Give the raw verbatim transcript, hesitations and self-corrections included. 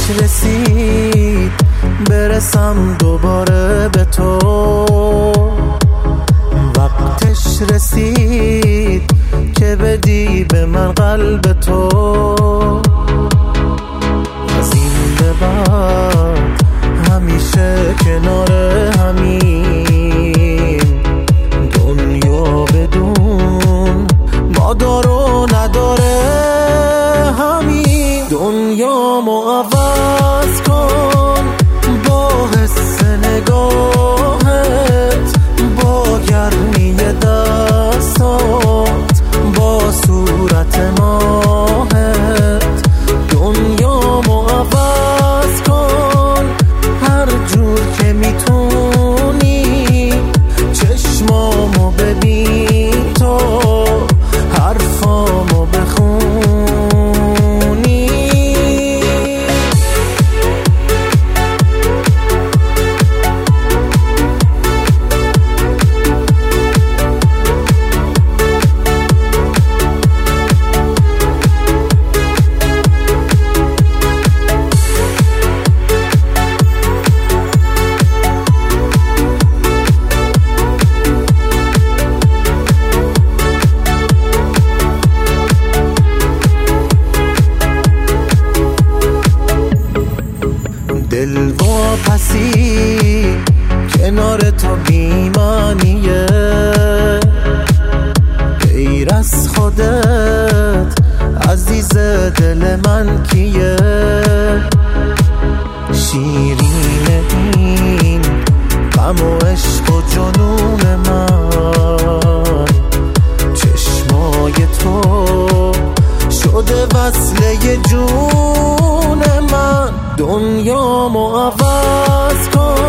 رسید برسم دوباره به تو، وقتش رسید که بدی به من قلب تو. از این به بعد همیشه کنار همین، دنیا بدون ما دار و نداره همین. دنیا مو عوض کن با حس نگاهت، با گرمی دستات، با صورت ماهت. دنیا مو عوض کن هر جور که میتونی، چشمامو ببین تو حرفامو بخونی. دل واپسی کنار تو بیمانیه، غیر از خودت عزیز دل من کیه؟ شیرین این غم و عشق و جنون من، چشمای تو شده وصله جون من. دنیا مو عوض کن